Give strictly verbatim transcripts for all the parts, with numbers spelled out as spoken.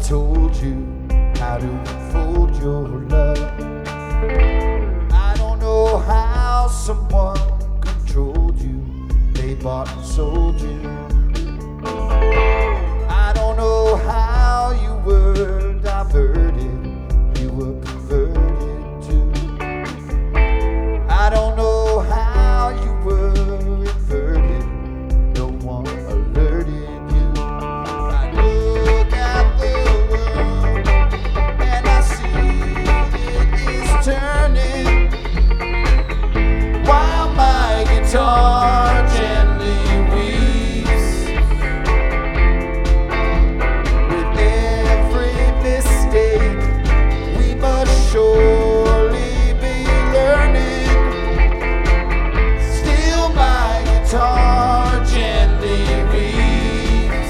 told you how to unfold your love. I don't know how someone controlled you, they bought and sold you. I don't know how you were diverted, you were perverted too. I don't know how you were inverted, no one alerted you. I look at the world and I see it is turning, while my guitar gently weeps. With every mistake we must surely be learning. Still my guitar gently weeps.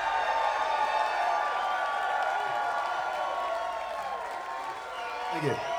Thank you.